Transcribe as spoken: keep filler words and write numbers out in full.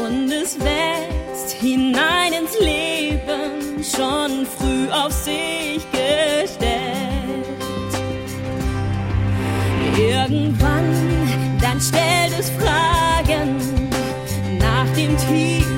und es wächst hinein ins Leben, schon früh auf sich gestellt. Irgendwann, dann stellt es Fragen nach dem Tiefen